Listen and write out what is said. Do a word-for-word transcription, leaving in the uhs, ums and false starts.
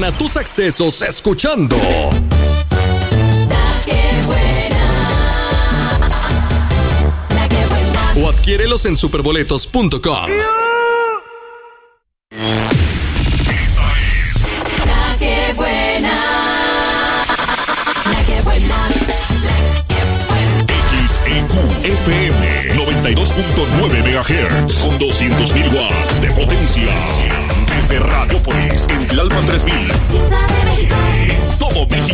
Llena tus accesos escuchando La que buena. La que buena. o adquiérelos en superboletos punto com. La que buena. La que buena. X E Q F M noventa y dos punto nueve megahertz con doscientos mil watts de potencia. Desde Radiopolis en Tlalpan tres mil. Ciudad de México. Todo México.